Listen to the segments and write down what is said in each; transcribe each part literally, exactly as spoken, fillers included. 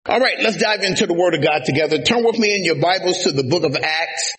All right, let's dive into the Word of God together. Turn with me in your Bibles to the book of Acts.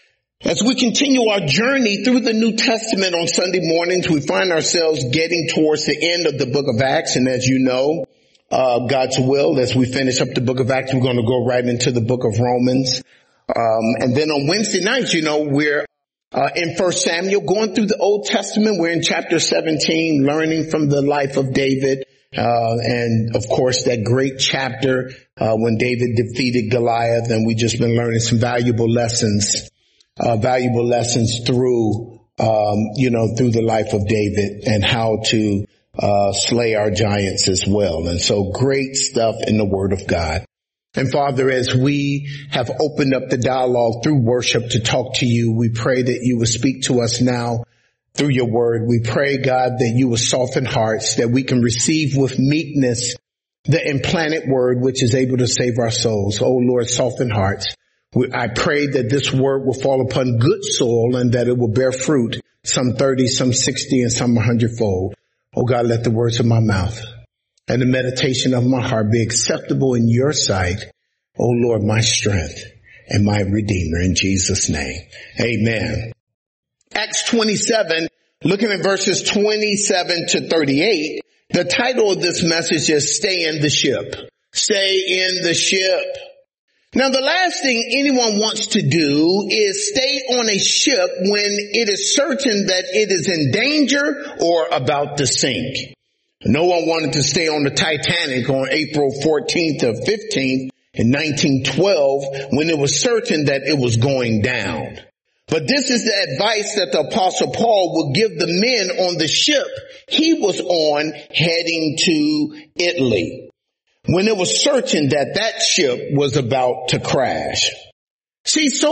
As we continue our journey through the New Testament on Sunday mornings, we find ourselves getting towards the end of the book of Acts. And as you know, uh, God's will, as we finish up the book of Acts, we're going to go right into the book of Romans. Um, and then on Wednesday nights, you know, we're uh, in First Samuel, going through the Old Testament. We're in chapter seventeen, learning from the life of David. Uh, and of course, that great chapter, uh, when David defeated Goliath, and we just been learning some valuable lessons, uh, valuable lessons through, um, you know, through the life of David and how to, uh, slay our giants as well. And so great stuff in the Word of God. And Father, as we have opened up the dialogue through worship to talk to you, we pray that you will speak to us now through your word. We pray, God, that you will soften hearts, that we can receive with meekness the implanted word which is able to save our souls. Oh Lord, soften hearts. We, I pray that this word will fall upon good soil and that it will bear fruit, some thirty, some sixty, and some a hundredfold. Oh God, let the words of my mouth and the meditation of my heart be acceptable in your sight. Oh Lord, my strength and my redeemer, in Jesus' name. Amen. Acts twenty-seven, looking at verses twenty-seven to thirty-eight, the title of this message is Stay in the Ship. Stay in the ship. Now, the last thing anyone wants to do is stay on a ship when it is certain that it is in danger or about to sink. No one wanted to stay on the Titanic on April fourteenth or fifteenth in nineteen twelve when it was certain that it was going down. But this is the advice that the Apostle Paul would give the men on the ship he was on heading to Italy, when it was certain that that ship was about to crash. See, so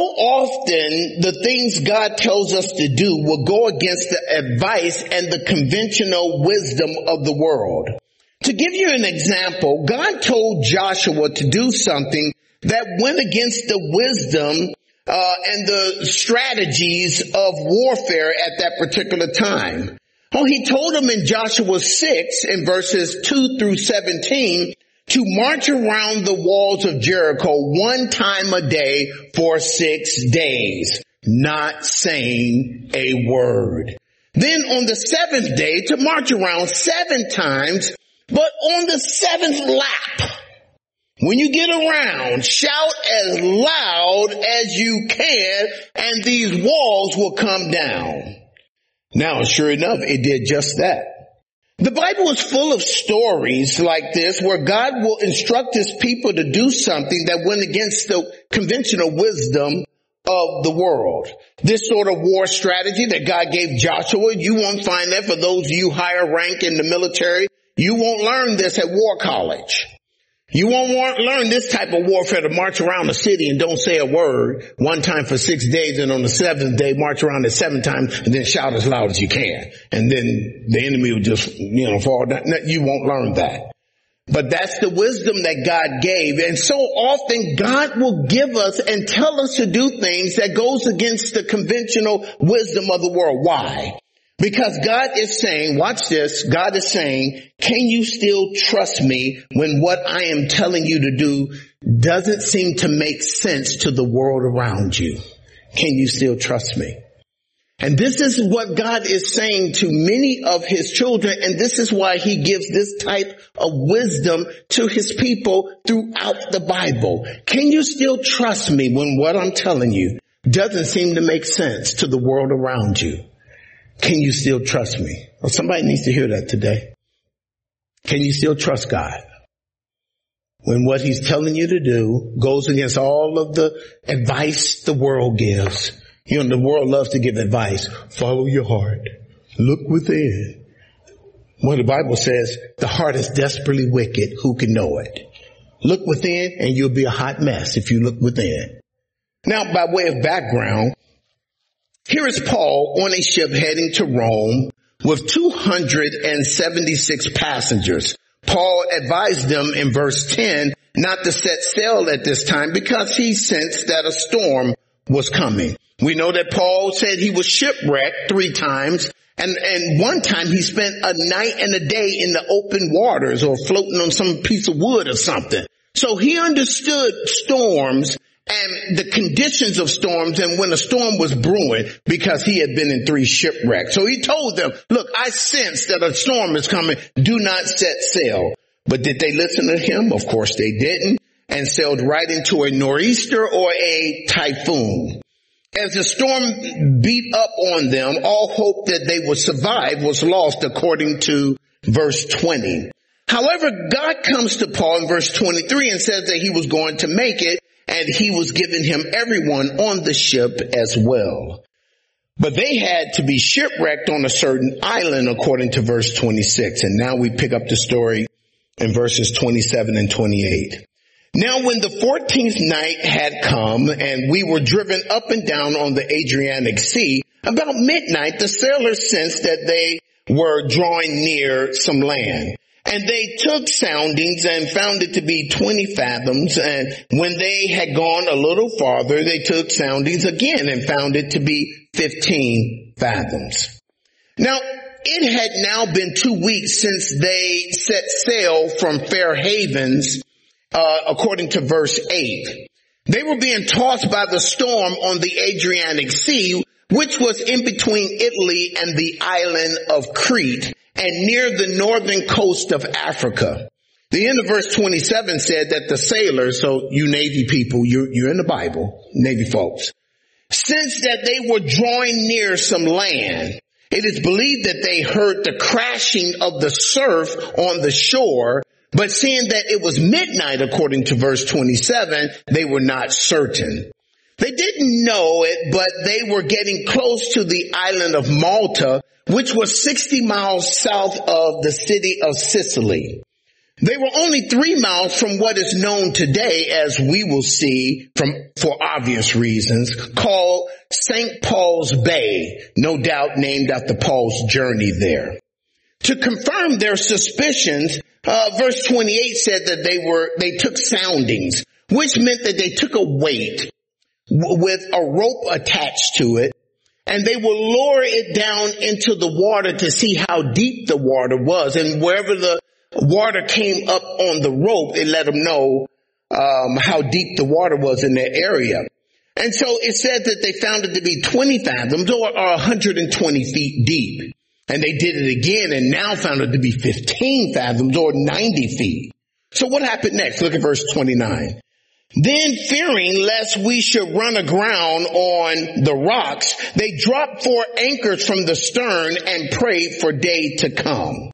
often the things God tells us to do will go against the advice and the conventional wisdom of the world. To give you an example, God told Joshua to do something that went against the wisdom Uh, and the strategies of warfare at that particular time. Oh, he told them in Joshua six in verses two through seventeen to march around the walls of Jericho one time a day for six days, not saying a word. Then on the seventh day to march around seven times, but on the seventh lap, when you get around, shout as loud as you can, and these walls will come down. Now, sure enough, it did just that. The Bible is full of stories like this where God will instruct his people to do something that went against the conventional wisdom of the world. This sort of war strategy that God gave Joshua, you won't find that for those of you higher rank in the military. You won't learn this at war college. You won't want, learn this type of warfare to march around the city and don't say a word one time for six days and on the seventh day march around it seven times and then shout as loud as you can. And then the enemy will just, you know, fall down. No, you won't learn that. But that's the wisdom that God gave. And so often God will give us and tell us to do things that goes against the conventional wisdom of the world. Why? Because God is saying, watch this, God is saying, can you still trust me when what I am telling you to do doesn't seem to make sense to the world around you? Can you still trust me? And this is what God is saying to many of his children, and this is why he gives this type of wisdom to his people throughout the Bible. Can you still trust me when what I'm telling you doesn't seem to make sense to the world around you? Can you still trust me? Well, somebody needs to hear that today. Can you still trust God when what he's telling you to do goes against all of the advice the world gives? You know, the world loves to give advice. Follow your heart. Look within. Well, the Bible says the heart is desperately wicked. Who can know it? Look within and you'll be a hot mess if you look within. Now, by way of background, here is Paul on a ship heading to Rome with two hundred seventy-six passengers. Paul advised them in verse ten not to set sail at this time because he sensed that a storm was coming. We know that Paul said he was shipwrecked three times, and, and one time he spent a night and a day in the open waters or floating on some piece of wood or something. So he understood storms and the conditions of storms and when a storm was brewing because he had been in three shipwrecks. So he told them, look, I sense that a storm is coming. Do not set sail. But did they listen to him? Of course they didn't, and sailed right into a nor'easter or a typhoon. As the storm beat up on them, all hope that they would survive was lost, according to verse twenty. However, God comes to Paul in verse twenty-three and says that he was going to make it, and he was giving him everyone on the ship as well. But they had to be shipwrecked on a certain island, according to verse twenty-six. And now we pick up the story in verses twenty-seven and twenty-eight. Now when the fourteenth night had come and we were driven up and down on the Adriatic Sea, about midnight the sailors sensed that they were drawing near some land. And they took soundings and found it to be twenty fathoms. And when they had gone a little farther, they took soundings again and found it to be fifteen fathoms. Now, it had now been two weeks since they set sail from Fair Havens, uh, according to verse eight. They were being tossed by the storm on the Adriatic Sea, which was in between Italy and the island of Crete, and near the northern coast of Africa. The end of verse twenty-seven said that the sailors, so you Navy people, you're, you're in the Bible, Navy folks, sensed that they were drawing near some land. It is believed that they heard the crashing of the surf on the shore, but seeing that it was midnight, according to verse twenty-seven, they were not certain. They didn't know it, but they were getting close to the island of Malta, which was sixty miles south of the city of Sicily. They were only three miles from what is known today, as we will see from, for obvious reasons, called Saint Paul's Bay, no doubt named after Paul's journey there. To confirm their suspicions, uh, verse twenty-eight said that they were, they took soundings, which meant that they took a weight with a rope attached to it, and they will lower it down into the water to see how deep the water was. And wherever the water came up on the rope, it let them know um, how deep the water was in that area. And so it said that they found it to be twenty fathoms or, or one hundred twenty feet deep. And they did it again and now found it to be fifteen fathoms or ninety feet. So what happened next? Look at verse twenty-nine. Then, fearing lest we should run aground on the rocks, they dropped four anchors from the stern and prayed for day to come.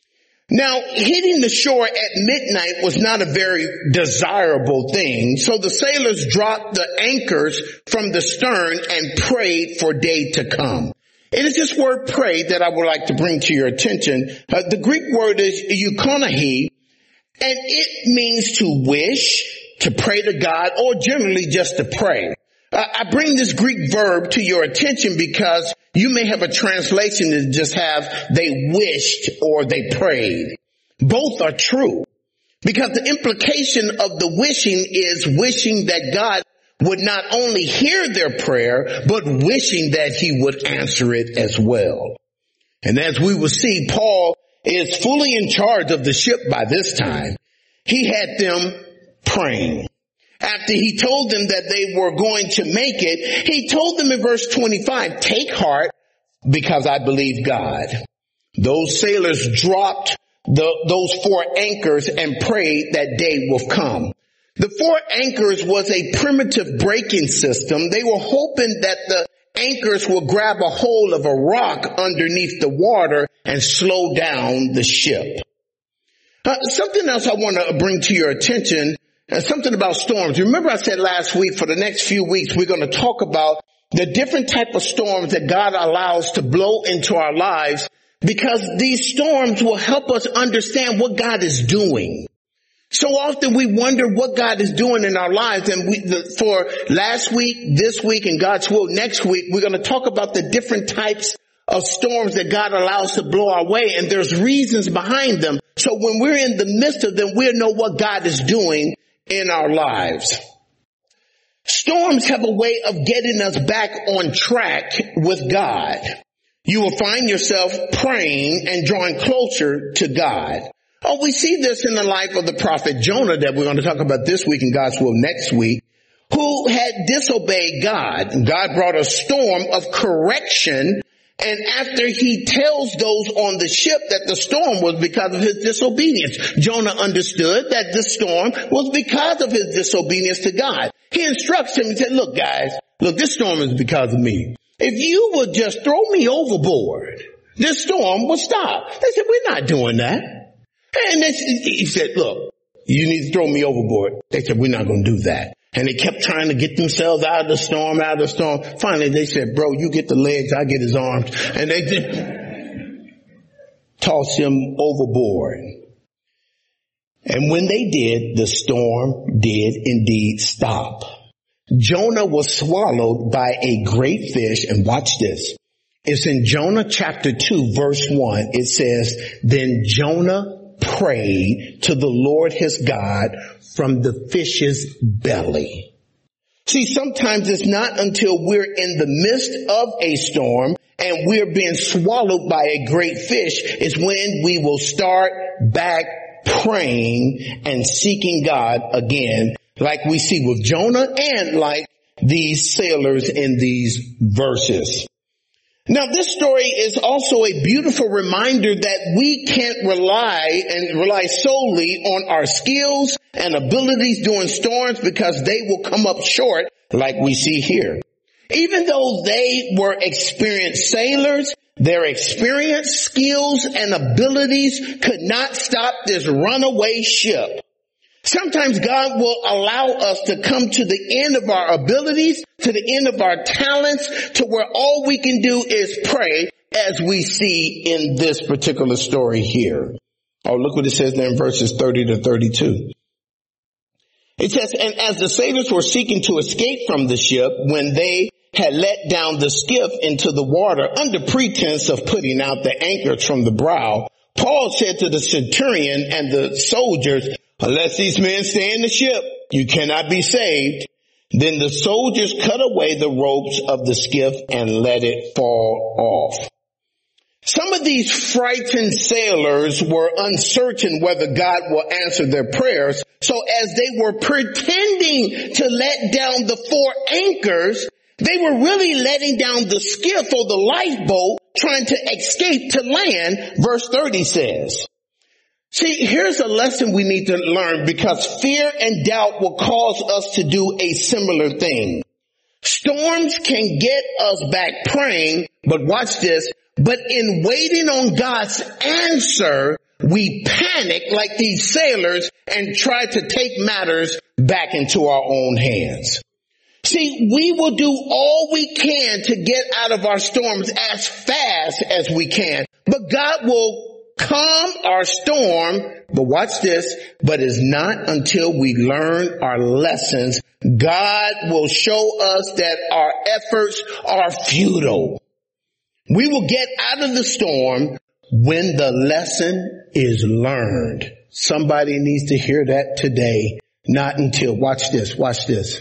Now, hitting the shore at midnight was not a very desirable thing, so the sailors dropped the anchors from the stern and prayed for day to come. It is this word pray that I would like to bring to your attention. Uh, the Greek word is eukonahi, and it means to wish, to pray to God, or generally just to pray. Uh, I bring this Greek verb to your attention because you may have a translation that just have they wished or they prayed. Both are true, because the implication of the wishing is wishing that God would not only hear their prayer, but wishing that he would answer it as well. And as we will see, Paul is fully in charge of the ship by this time. He had them praying. After he told them that they were going to make it, he told them in verse twenty-five, take heart, because I believe God. Those sailors dropped the, those four anchors and prayed that day will come. The four anchors was a primitive braking system. They were hoping that the anchors will grab a hold of a rock underneath the water and slow down the ship. Uh, something else I want to bring to your attention, uh, something about storms. Remember I said last week, for the next few weeks, we're going to talk about the different type of storms that God allows to blow into our lives, because these storms will help us understand what God is doing. So often we wonder what God is doing in our lives, and we, the, for last week, this week, and God's will next week, we're going to talk about the different types of storms that God allows to blow our way, and there's reasons behind them. So when we're in the midst of them, we'll know what God is doing in our lives. Storms have a way of getting us back on track with God. You will find yourself praying and drawing closer to God. Oh, we see this in the life of the prophet Jonah that we're going to talk about this week in God's will next week, who had disobeyed God. God brought a storm of correction, and after he tells those on the ship that the storm was because of his disobedience, Jonah understood that the storm was because of his disobedience to God. He instructs him and said, look guys, look, this storm is because of me. If you would just throw me overboard, this storm will stop. They said, we're not doing that. And they, he said, look, you need to throw me overboard. They said, we're not going to do that. And they kept trying to get themselves out of the storm, out of the storm. Finally, they said, bro, you get the legs, I get his arms. And they did toss him overboard. And when they did, the storm did indeed stop. Jonah was swallowed by a great fish. And watch this. It's in Jonah chapter two, verse one. It says, then Jonah prayed to the Lord his God from the fish's belly. See, sometimes it's not until we're in the midst of a storm and we're being swallowed by a great fish is when we will start back praying and seeking God again, like we see with Jonah and like these sailors in these verses. Now, this story is also a beautiful reminder that we can't rely and rely solely on our skills and abilities during storms because they will come up short like we see here. Even though they were experienced sailors, their experience, skills, and abilities could not stop this runaway ship. Sometimes God will allow us to come to the end of our abilities, to the end of our talents, to where all we can do is pray, as we see in this particular story here. Oh, look what it says there in verses thirty to thirty-two. It says, and as the sailors were seeking to escape from the ship, when they had let down the skiff into the water under pretense of putting out the anchors from the brow, Paul said to the centurion and the soldiers, unless these men stay in the ship, you cannot be saved. Then the soldiers cut away the ropes of the skiff and let it fall off. Some of these frightened sailors were uncertain whether God will answer their prayers. So as they were pretending to let down the four anchors, they were really letting down the skiff or the lifeboat, trying to escape to land, verse thirty says. See, here's a lesson we need to learn, because fear and doubt will cause us to do a similar thing. Storms can get us back praying, but watch this, but in waiting on God's answer, we panic like these sailors and try to take matters back into our own hands. See, we will do all we can to get out of our storms as fast as we can, but God will calm our storm, but watch this, but it's not until we learn our lessons. God will show us that our efforts are futile. We will get out of the storm when the lesson is learned. Somebody needs to hear that today, not until, watch this, watch this.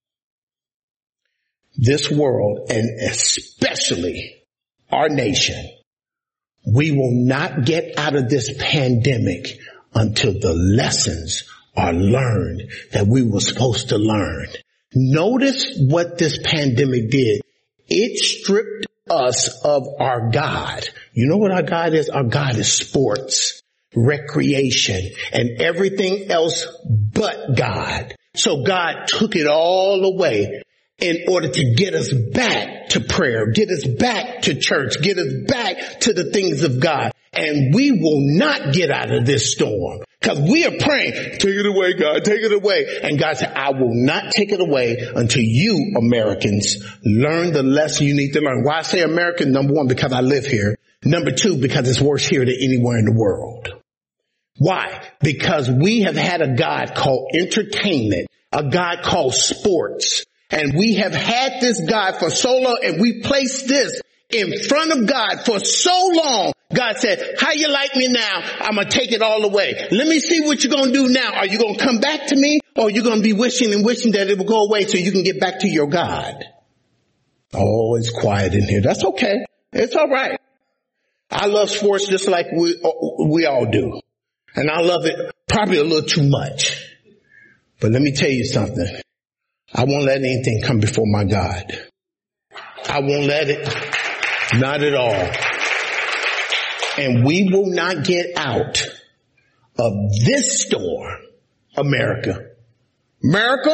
This world, and especially our nation, we will not get out of this pandemic until the lessons are learned that we were supposed to learn. Notice what this pandemic did. It stripped us of our God. You know what our God is? Our God is sports, recreation, and everything else but God. So God took it all away in order to get us back to prayer, get us back to church, get us back to the things of God. And we will not get out of this storm because we are praying, take it away, God, take it away. And God said, I will not take it away until you, Americans, learn the lesson you need to learn. Why I say American? Number one, because I live here. Number two, because it's worse here than anywhere in the world. Why? Because we have had a God called entertainment, a God called sports. And we have had this God for so long, and we placed this in front of God for so long. God said, how you like me now? I'm going to take it all away. Let me see what you're going to do now. Are you going to come back to me, or are you going to be wishing and wishing that it will go away so you can get back to your God? Oh, it's quiet in here. That's okay. It's all right. I love sports just like we, we all do. And I love it probably a little too much. But let me tell you something. I won't let anything come before my God. I won't let it. Not at all. And we will not get out of this storm, America. America?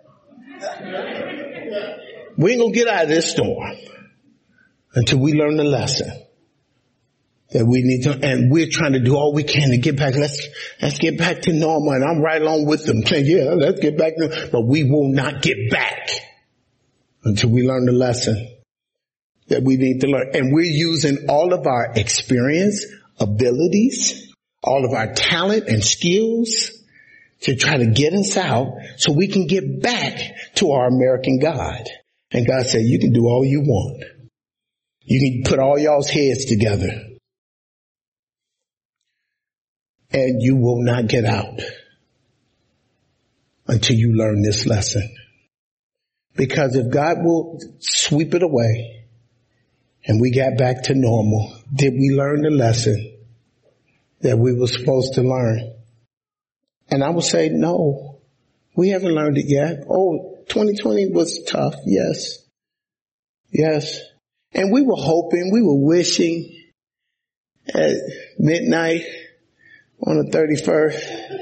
We ain't gonna get out of this storm until we learn the lesson that we need to, and we're trying to do all we can to get back. Let's, let's get back to normal. And I'm right along with them saying, yeah, let's get back to, but we will not get back until we learn the lesson that we need to learn. And we're using all of our experience, abilities, all of our talent and skills to try to get us out so we can get back to our American God. And God said, you can do all you want. You can put all y'all's heads together and you will not get out until you learn this lesson. Because if God will sweep it away and we got back to normal, did we learn the lesson that we were supposed to learn? And I would say, no, we haven't learned it yet. Oh, twenty twenty was tough. Yes. Yes. And we were hoping, we were wishing at midnight on the thirty-first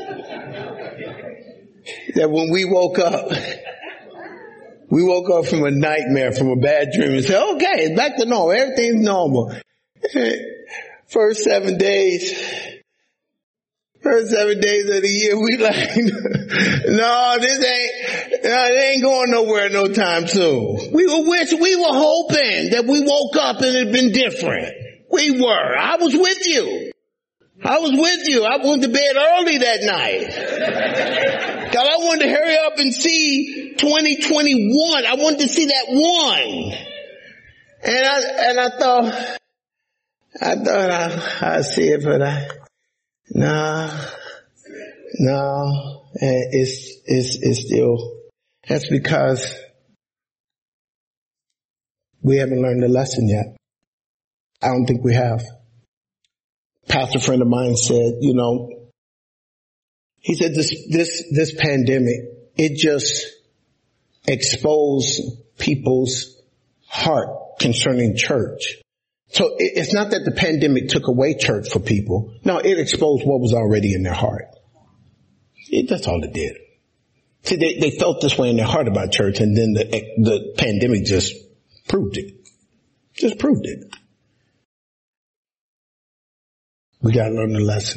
that when we woke up, we woke up from a nightmare, from a bad dream and said, okay, it's back to normal. Everything's normal. First seven days, first seven days of the year, we like, no, this ain't, no, it ain't going nowhere no time soon. We were wish, we were hoping that we woke up and it had been different. We were. I was with you. I was with you. I went to bed early that night. God, I wanted to hurry up and see twenty twenty-one. I wanted to see that one. And I, and I thought, I thought I, I'd see it, but I, no, no, it's, it's, it's still, that's because we haven't learned the lesson yet. I don't think we have. Pastor friend of mine said, you know, he said this, this, this pandemic, it just exposed people's heart concerning church. So it's not that the pandemic took away church for people. No, it exposed what was already in their heart. It, that's all it did. See, they, they felt this way in their heart about church, and then the, the pandemic just proved it. Just proved it. We gotta learn the lesson.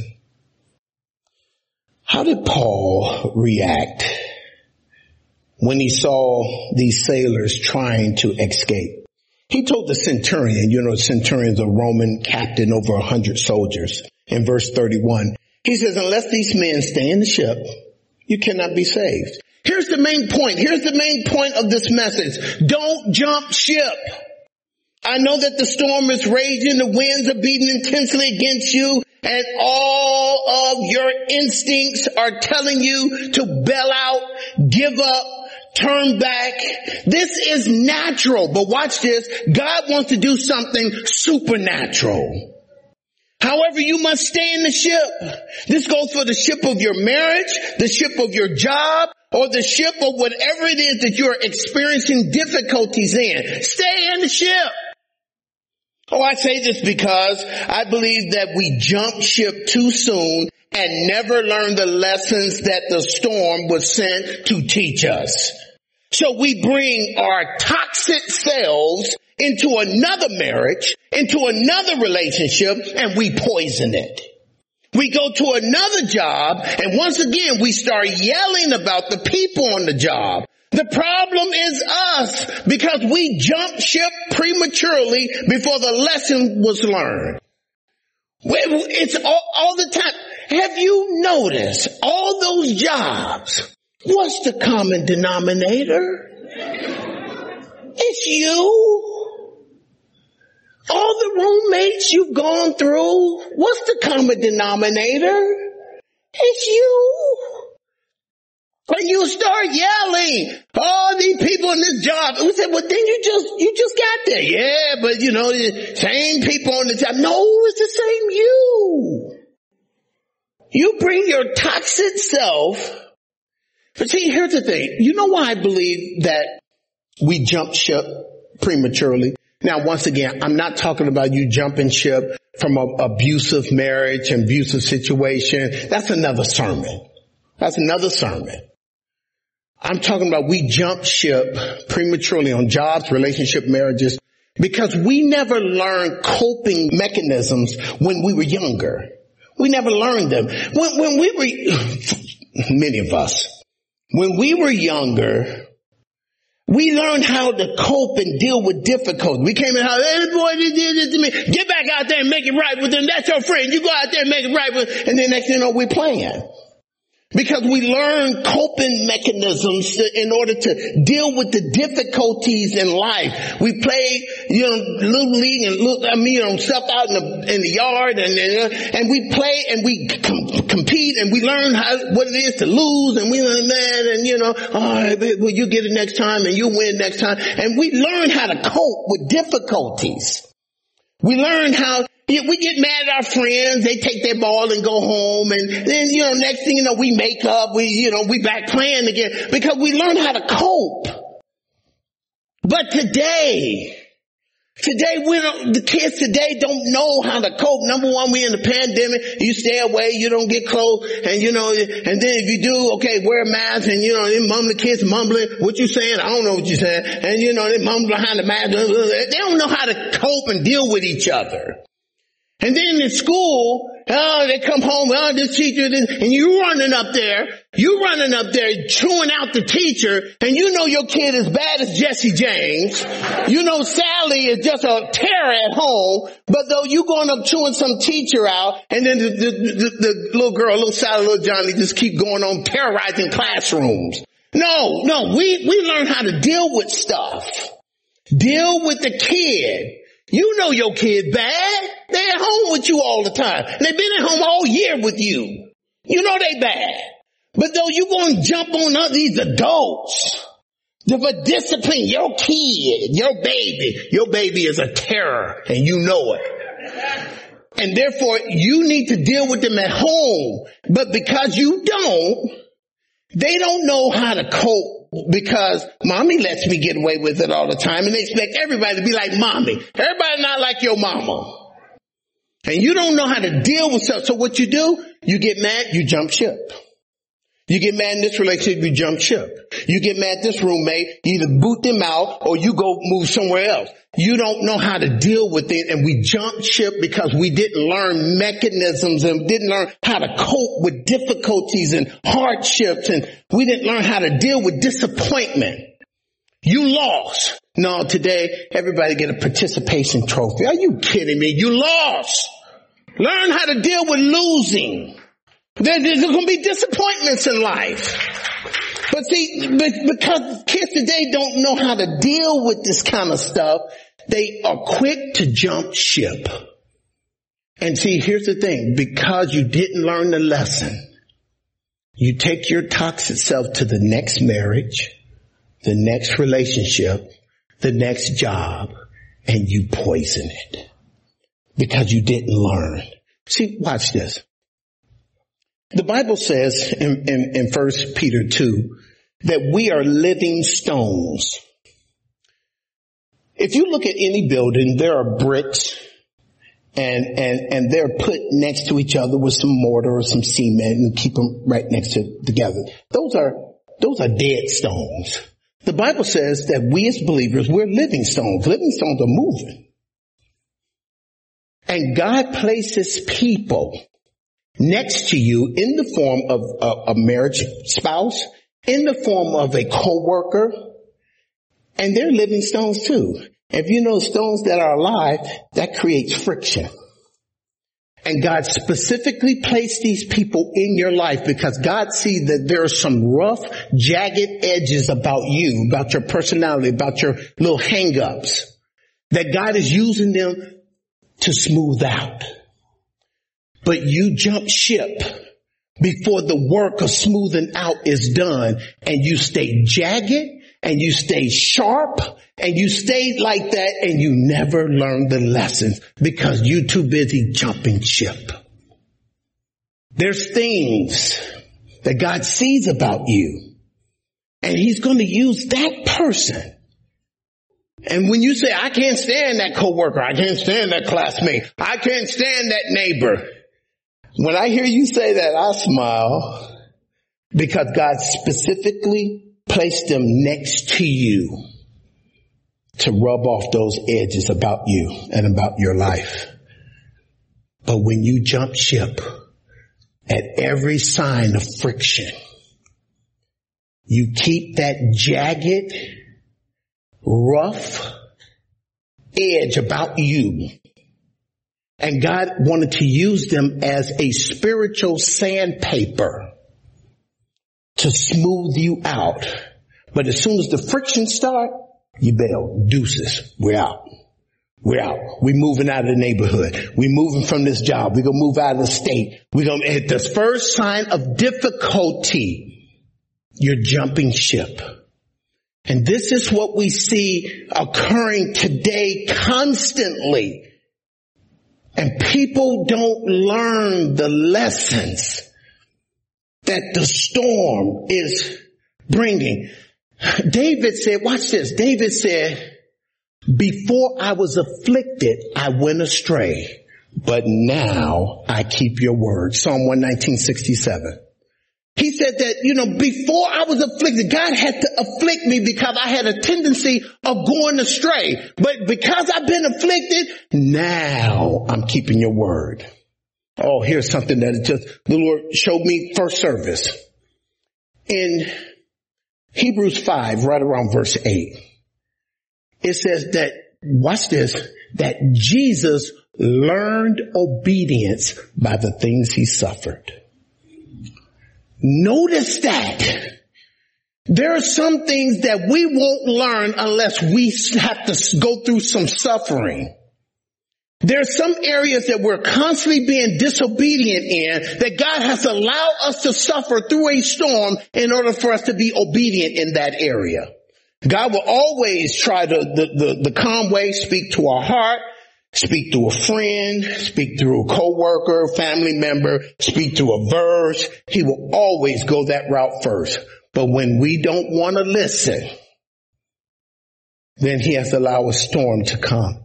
How did Paul react when he saw these sailors trying to escape? He told the centurion, you know, the centurion's a Roman captain over a hundred soldiers. In verse thirty-one, he says, unless these men stay in the ship, you cannot be saved. Here's the main point. Here's the main point of this message. Don't jump ship. I know that the storm is raging, the winds are beating intensely against you, and all of your instincts are telling you to bail out, give up, turn back. This is natural, but watch this. God wants to do something supernatural. However, you must stay in the ship. This goes for the ship of your marriage, the ship of your job, or the ship of whatever it is that you're experiencing difficulties in. Stay in the ship. Oh, I say this because I believe that we jump ship too soon and never learn the lessons that the storm was sent to teach us. So we bring our toxic selves into another marriage, into another relationship, and we poison it. We go to another job, and once again, we start yelling about the people on the job. The problem is us, because we jumped ship prematurely before the lesson was learned. It's all, all the time. Have you noticed all those jobs? What's the common denominator? It's you. All the roommates you've gone through, what's the common denominator? It's you. And you start yelling, all these people in this job. We said, well, then you just, you just got there. Yeah, but you know, the same people on the job. No, it's the same you. You bring your toxic self. But see, here's the thing. You know why I believe that we jump ship prematurely? Now, once again, I'm not talking about you jumping ship from an abusive marriage, and abusive situation. That's another sermon. That's another sermon. I'm talking about we jump ship prematurely on jobs, relationship, marriages, because we never learned coping mechanisms when we were younger. We never learned them. When, when we were, many of us, when we were younger, we learned how to cope and deal with difficulty. We came in the house, hey boy, they did this to me. Get back out there and make it right with them. That's your friend. You go out there and make it right with them. And then next thing you know, we're playing. Because we learn coping mechanisms in order to deal with the difficulties in life. We play, you know, little league and little, I mean, you know, stuff out in the, in the yard, and, and, and we play and we com- compete and we learn how, what it is to lose, and we learn that, and you know, oh, well, you get it next time and you win next time. And we learn how to cope with difficulties. We learn how, we get mad at our friends, they take their ball and go home, and then, you know, next thing you know, we make up, we, you know, we back playing again, because we learn how to cope. But today, today we don't, the kids today don't know how to cope. Number one, we're in the pandemic, you stay away, you don't get close, and you know, and then if you do, okay, wear a mask, and you know, they mumble, the kids mumbling, what you saying? I don't know what you're saying, and you know, they mumble behind the mask, they don't know how to cope and deal with each other. And then in school, oh, they come home, oh, this teacher, this, and you running up there, you running up there, chewing out the teacher, and you know your kid is bad as Jesse James. You know Sally is just a terror at home, but though you going up chewing some teacher out, and then the, the, the, the little girl, little Sally, little Johnny just keep going on terrorizing classrooms. No, no, we, we learn how to deal with stuff. Deal with the kid. You know your kid bad. They at home with you all the time. And they've been at home all year with you. You know they bad. But though you going to jump on other these adults to discipline your kid, your baby, your baby is a terror and you know it. And therefore you need to deal with them at home. But because you don't, they don't know how to cope. Because mommy lets me get away with it all the time, and they expect everybody to be like mommy. Everybody not like your mama. And you don't know how to deal with stuff. So what you do, you get mad, you jump ship. You get mad in this relationship, you jump ship. You get mad at this roommate, you either boot them out or you go move somewhere else. You don't know how to deal with it, and we jump ship because we didn't learn mechanisms and didn't learn how to cope with difficulties and hardships, and we didn't learn how to deal with disappointment. You lost. No, today everybody get a participation trophy. Are you kidding me? You lost. Learn how to deal with losing. There, there's going to be disappointments in life. But see, because kids today don't know how to deal with this kind of stuff, they are quick to jump ship. And see, here's the thing. Because you didn't learn the lesson, you take your toxic self to the next marriage, the next relationship, the next job, and you poison it. Because you didn't learn. See, watch this. The Bible says in, in, in First Peter two that we are living stones. If you look at any building, there are bricks and, and, and they're put next to each other with some mortar or some cement and keep them right next to together. Those are, those are dead stones. The Bible says that we as believers, we're living stones. Living stones are moving. And God places people next to you in the form of a, a marriage spouse, in the form of a co-worker, and they're living stones too. If you know stones that are alive, that creates friction. And God specifically placed these people in your life because God sees that there are some rough, jagged edges about you, about your personality, about your little hang-ups, that God is using them to smooth out. But you jump ship before the work of smoothing out is done, and you stay jagged and you stay sharp and you stay like that, and you never learn the lessons because you're too busy jumping ship. There's things that God sees about you, and he's going to use that person. And when you say, I can't stand that coworker, I can't stand that classmate, I can't stand that neighbor, when I hear you say that, I smile, because God specifically placed them next to you to rub off those edges about you and about your life. But when you jump ship at every sign of friction, you keep that jagged, rough edge about you. And God wanted to use them as a spiritual sandpaper to smooth you out. But as soon as the friction start, you bail. Deuces. We're out. We're out. We're moving out of the neighborhood. We're moving from this job. We're going to move out of the state. We're going to, at the first sign of difficulty, you're jumping ship. And this is what we see occurring today constantly. And people don't learn the lessons that the storm is bringing. David said, watch this. David said, before I was afflicted, I went astray, but now I keep your word. Psalm one nineteen, sixty-seven. He said that, you know, before I was afflicted, God had to afflict me because I had a tendency of going astray. But because I've been afflicted, now I'm keeping your word. Oh, here's something that it just, the Lord showed me first service. In Hebrews five, right around verse eight, it says that, watch this, that Jesus learned obedience by the things he suffered. Notice that there are some things that we won't learn unless we have to go through some suffering. There are some areas that we're constantly being disobedient in that God has allowed us to suffer through a storm in order for us to be obedient in that area. God will always try to, the, the, the calm way, speak to our heart, speak through a friend, speak through a coworker, family member, speak through a verse. He will always go that route first. But when we don't want to listen, then he has to allow a storm to come.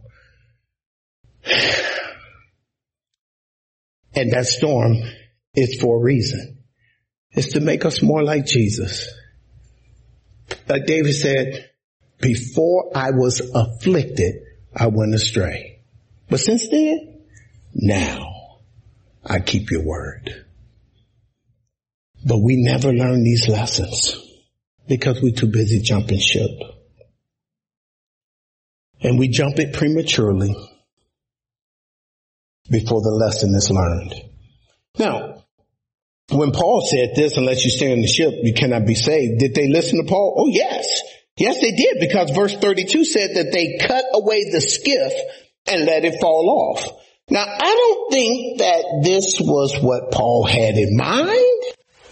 And that storm is for a reason. It's to make us more like Jesus. Like David said, before I was afflicted, I went astray. But since then, now I keep your word. But we never learn these lessons because we're too busy jumping ship. And we jump it prematurely before the lesson is learned. Now, when Paul said this, unless you stay on the ship, you cannot be saved. Did they listen to Paul? Oh, yes. Yes, they did, because verse thirty-two said that they cut away the skiff and let it fall off. Now, I don't think that this was what Paul had in mind.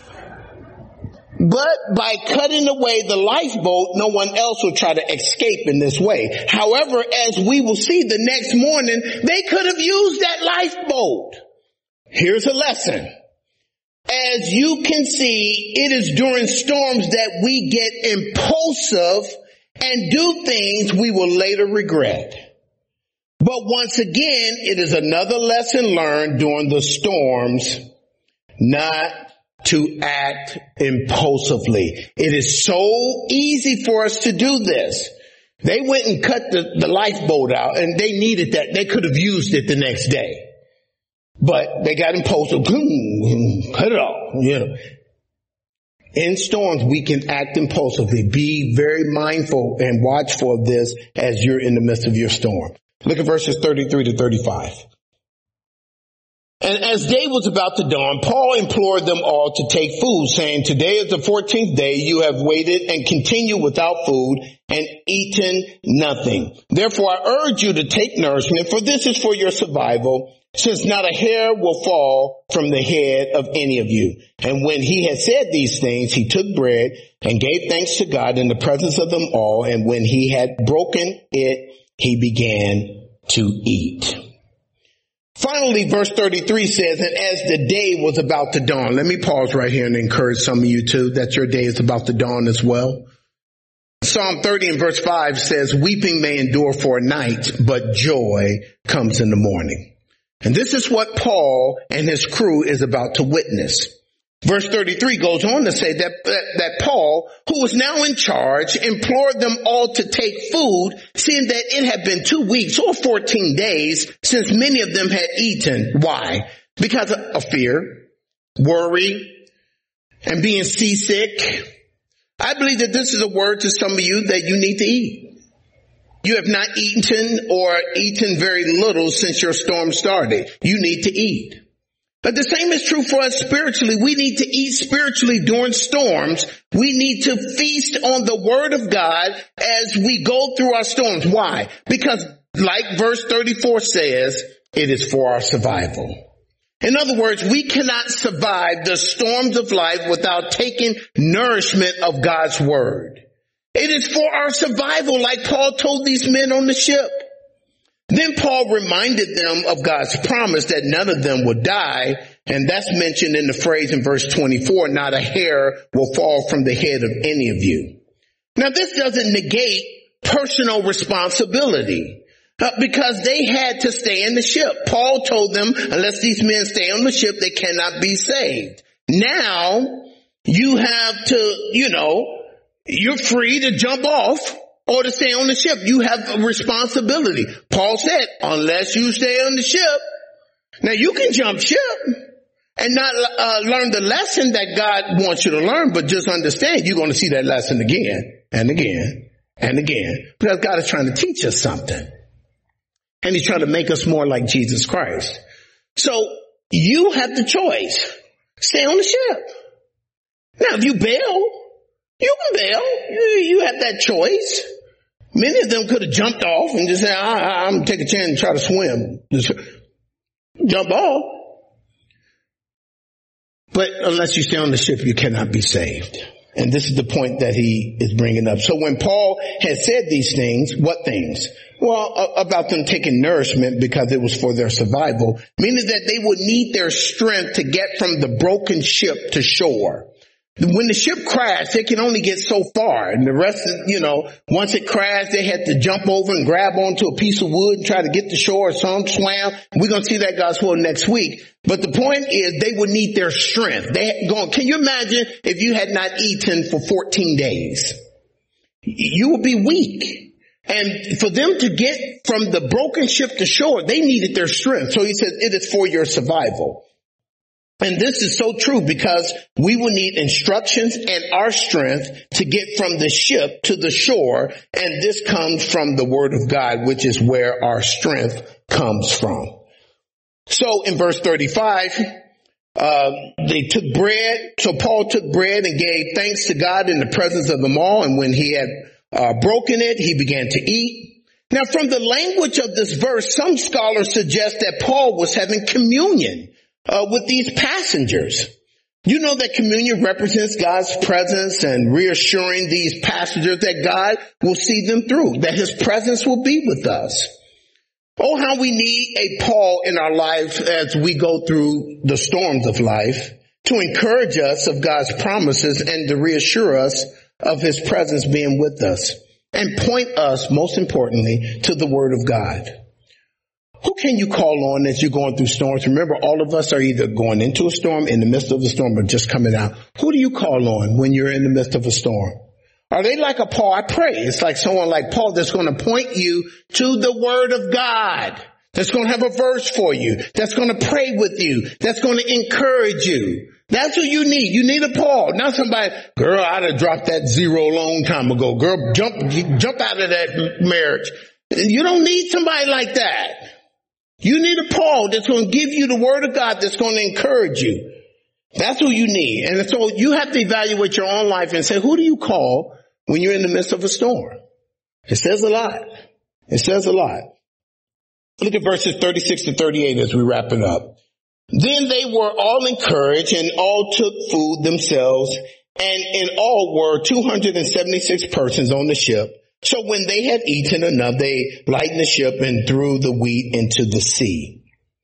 But by cutting away the lifeboat, no one else will try to escape in this way. However, as we will see the next morning, they could have used that lifeboat. Here's a lesson. As you can see, it is during storms that we get impulsive and do things we will later regret. But once again, it is another lesson learned during the storms, not to act impulsively. It is so easy for us to do this. They went and cut the, the lifeboat out, and they needed that. They could have used it the next day. But they got impulsive. Cut it off. You know. In storms, we can act impulsively. Be very mindful and watchful of this as you're in the midst of your storm. Look at verses thirty-three to thirty-five. And as day was about to dawn, Paul implored them all to take food, saying, today is the fourteenth day you have waited and continue without food and eaten nothing. Therefore I urge you to take nourishment, for this is for your survival, since not a hair will fall from the head of any of you. And when he had said these things, he took bread and gave thanks to God in the presence of them all. And when he had broken it, he began to eat. Finally, verse thirty-three says, and as the day was about to dawn, let me pause right here and encourage some of you too, that your day is about to dawn as well. Psalm thirty and verse five says, weeping may endure for a night, but joy comes in the morning. And this is what Paul and his crew is about to witness. Verse thirty-three goes on to say that, that, that Paul, who was now in charge, implored them all to take food, seeing that it had been two weeks or fourteen days since many of them had eaten. Why? Because of fear, worry, and being seasick. I believe that this is a word to some of you that you need to eat. You have not eaten or eaten very little since your storm started. You need to eat. But the same is true for us spiritually. We need to eat spiritually during storms. We need to feast on the word of God as we go through our storms. Why? Because like verse thirty-four says, it is for our survival. In other words, we cannot survive the storms of life without taking nourishment of God's word. It is for our survival, like Paul told these men on the ship. Then Paul reminded them of God's promise that none of them would die, and that's mentioned in the phrase in verse twenty-four, not a hair will fall from the head of any of you. Now this doesn't negate personal responsibility, uh, because they had to stay in the ship. Paul told them, unless these men stay on the ship, they cannot be saved. Now you have to, you know, you're free to jump off or to stay on the ship. You have a responsibility. Paul said, unless you stay on the ship. Now you can jump ship and not uh, learn the lesson that God wants you to learn, but just understand you're going to see that lesson again and again and again, because God is trying to teach us something. And he's trying to make us more like Jesus Christ. So you have the choice. Stay on the ship. Now if you bail, you can bail. You, you have that choice. Many of them could have jumped off and just said, I, I'm going to take a chance and try to swim. Just jump off. But unless you stay on the ship, you cannot be saved. And this is the point that he is bringing up. So when Paul had said these things, what things? Well, about them taking nourishment because it was for their survival, meaning that they would need their strength to get from the broken ship to shore. When the ship crashed, they can only get so far. And the rest of, you know, once it crashed, they had to jump over and grab onto a piece of wood and try to get to shore. Some swam. We're going to see that gospel next week. But the point is they would need their strength. They had gone, can you imagine if you had not eaten for fourteen days? You would be weak. And for them to get from the broken ship to shore, they needed their strength. So he says it is for your survival. And this is so true because we will need instructions and our strength to get from the ship to the shore. And this comes from the word of God, which is where our strength comes from. So in verse thirty-five, uh, they took bread. So Paul took bread and gave thanks to God in the presence of them all. And when he had uh, broken it, he began to eat. Now from the language of this verse, some scholars suggest that Paul was having communion Uh, with these passengers. You know that communion represents God's presence and reassuring these passengers that God will see them through, that his presence will be with us. Oh, how we need a Paul in our life as we go through the storms of life to encourage us of God's promises and to reassure us of his presence being with us and point us, most importantly, to the word of God. Who can you call on as you're going through storms? Remember, all of us are either going into a storm, in the midst of a storm, or just coming out. Who do you call on when you're in the midst of a storm? Are they like a Paul? I pray it's like someone like Paul that's going to point you to the word of God, that's going to have a verse for you, that's going to pray with you, that's going to encourage you. That's what you need. You need a Paul, not somebody, girl, I'd have dropped that zero a long time ago. Girl, jump, jump out of that marriage. You don't need somebody like that. You need a Paul that's going to give you the word of God that's going to encourage you. That's who you need. And so you have to evaluate your own life and say, who do you call when you're in the midst of a storm? It says a lot. It says a lot. Look at verses thirty-six to thirty-eight as we wrap it up. Then they were all encouraged and all took food themselves, and in all were two hundred seventy-six persons on the ship. So when they had eaten enough, they lightened the ship and threw the wheat into the sea.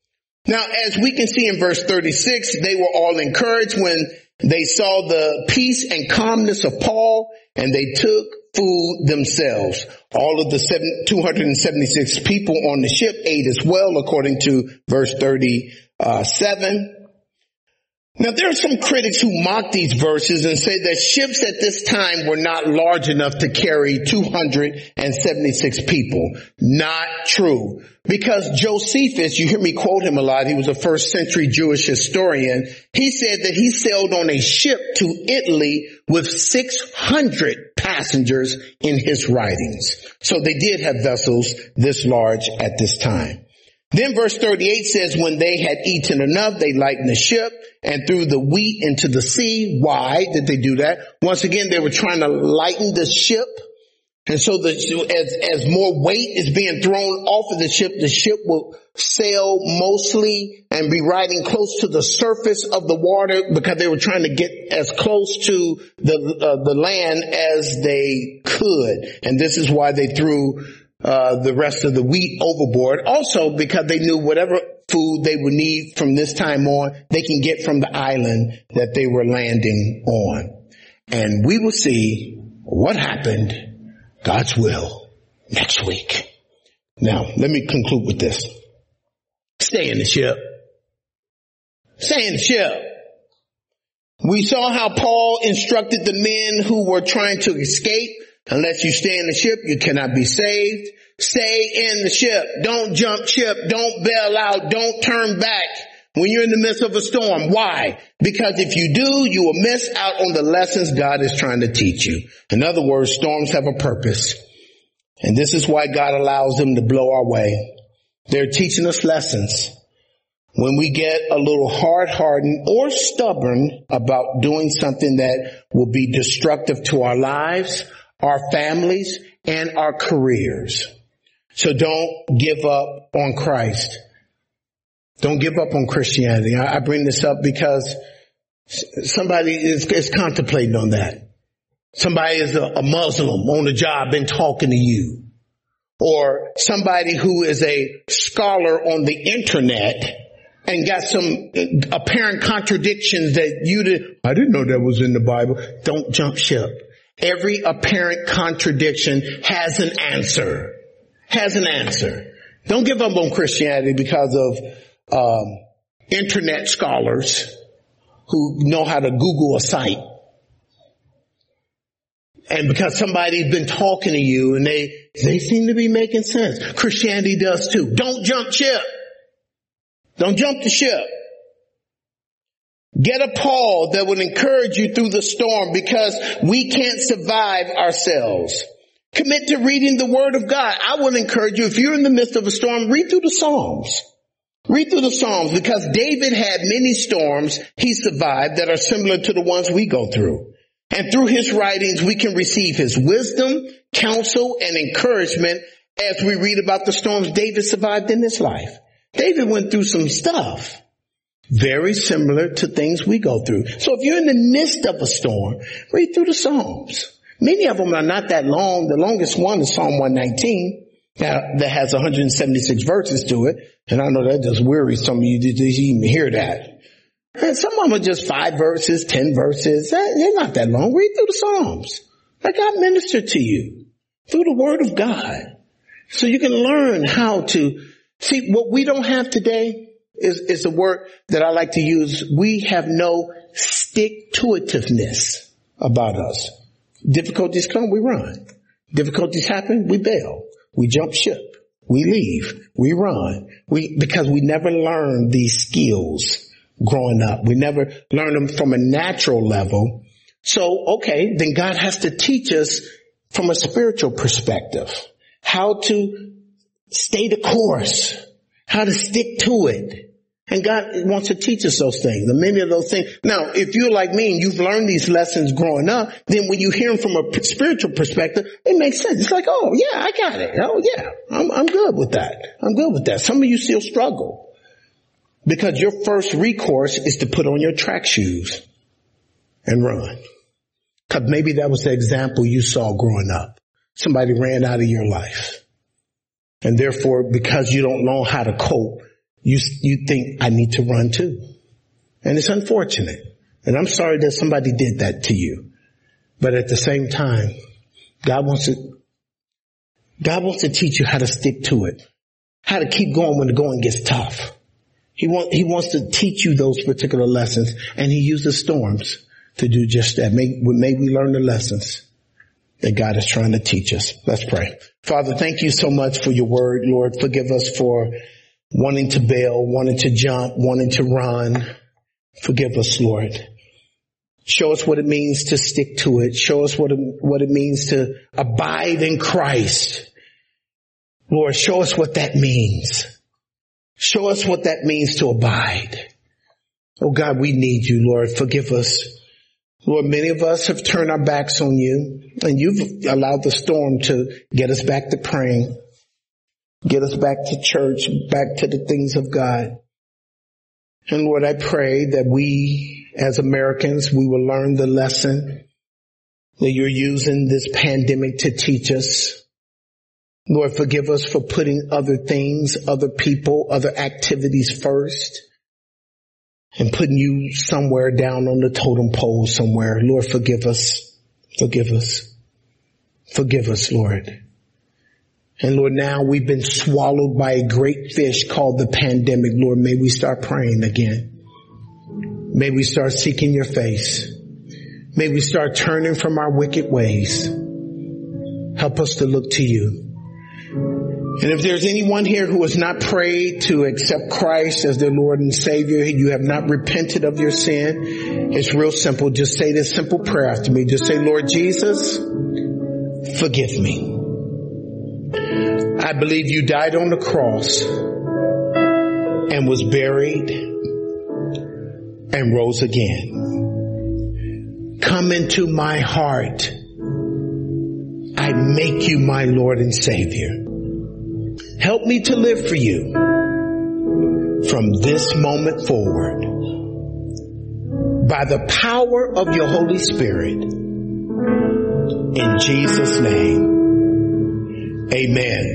Now, as we can see in verse thirty-six, they were all encouraged when they saw the peace and calmness of Paul, and they took food themselves. All of the two hundred seventy-six people on the ship ate as well, according to verse thirty-seven. Now, there are some critics who mock these verses and say that ships at this time were not large enough to carry two hundred seventy-six people. Not true. Because Josephus, you hear me quote him a lot, he was a first century Jewish historian. He said that he sailed on a ship to Italy with six hundred passengers in his writings. So they did have vessels this large at this time. Then verse thirty-eight says, when they had eaten enough, they lightened the ship and threw the wheat into the sea. Why did they do that? Once again, they were trying to lighten the ship. And so the, as, as more weight is being thrown off of the ship, the ship will sail mostly and be riding close to the surface of the water, because they were trying to get as close to the, uh, the land as they could. And this is why they threw Uh, the rest of the wheat overboard. Also because they knew whatever food they would need from this time on, they can get from the island that they were landing on. And we will see what happened, God's will, next week. Now, let me conclude with this. Stay in the ship. Stay in the ship. We saw how Paul instructed the men who were trying to escape. Unless you stay in the ship, you cannot be saved. Stay in the ship. Don't jump ship. Don't bail out. Don't turn back when you're in the midst of a storm. Why? Because if you do, you will miss out on the lessons God is trying to teach you. In other words, storms have a purpose. And this is why God allows them to blow our way. They're teaching us lessons. When we get a little hard-hardened or stubborn about doing something that will be destructive to our lives, our families, and our careers. So don't give up on Christ. Don't give up on Christianity. I, I bring this up because somebody is, is contemplating on that. Somebody is a, a Muslim on the job and talking to you. Or somebody who is a scholar on the internet and got some apparent contradictions that you did. I didn't know that was in the Bible. Don't jump ship. Every apparent contradiction has an answer. Has an answer. Don't give up on Christianity because of um, internet scholars who know how to Google a site. And because somebody's been talking to you and they, they seem to be making sense. Christianity does too. Don't jump ship. Don't jump the ship. Get a Paul that will encourage you through the storm, because we can't survive ourselves. Commit to reading the Word of God. I will encourage you, if you're in the midst of a storm, read through the Psalms. Read through the Psalms, because David had many storms he survived that are similar to the ones we go through. And through his writings, we can receive his wisdom, counsel, and encouragement as we read about the storms David survived in his life. David went through some stuff very similar to things we go through. So if you're in the midst of a storm, read through the Psalms. Many of them are not that long. The longest one is Psalm one nineteen, that, that has one hundred seventy-six verses to it. And I know that just wearies some of you to even hear that. And some of them are just five verses, ten verses. They're not that long. Read through the Psalms. Let God minister to you through the Word of God, so you can learn how to see what we don't have today. Is, is a word that I like to use. We have no stick-to-itiveness about us. Difficulties come, we run. Difficulties happen, we bail. We jump ship. We leave. We run. We, because we never learned these skills growing up. We never learned them from a natural level. So, okay, then God has to teach us from a spiritual perspective how to stay the course, how to stick to it. And God wants to teach us those things, the many of those things. Now, if you're like me and you've learned these lessons growing up, then when you hear them from a spiritual perspective, it makes sense. It's like, oh yeah, I got it. Oh yeah, I'm, I'm good with that. I'm good with that. Some of you still struggle because your first recourse is to put on your track shoes and run. Because maybe that was the example you saw growing up. Somebody ran out of your life. And therefore, because you don't know how to cope, you, you think I need to run too. And it's unfortunate. And I'm sorry that somebody did that to you. But at the same time, God wants to, God wants to teach you how to stick to it, how to keep going when the going gets tough. He want, he wants to teach you those particular lessons, and he uses storms to do just that. May, may we learn the lessons that God is trying to teach us. Let's pray. Father, thank you so much for your word, Lord. Forgive us for wanting to bail, wanting to jump, wanting to run. Forgive us, Lord. Show us what it means to stick to it. Show us what it, what it means to abide in Christ. Lord, show us what that means. Show us what that means to abide. Oh God, we need you, Lord. Forgive us. Lord, many of us have turned our backs on you, and you've allowed the storm to get us back to praying, get us back to church, back to the things of God. And Lord, I pray that we as Americans, we will learn the lesson that you're using this pandemic to teach us. Lord, forgive us for putting other things, other people, other activities first, and putting you somewhere down on the totem pole somewhere. Lord, forgive us. Forgive us. Forgive us, Lord. And Lord, now we've been swallowed by a great fish called the pandemic. Lord, may we start praying again. May we start seeking your face. May we start turning from our wicked ways. Help us to look to you. And if there's anyone here who has not prayed to accept Christ as their Lord and Savior, you have not repented of your sin, it's real simple. Just say this simple prayer after me. Just say, Lord Jesus, forgive me. I believe you died on the cross and was buried and rose again. Come into my heart. I make you my Lord and Savior. Help me to live for you from this moment forward. By the power of your Holy Spirit, in Jesus' name, amen.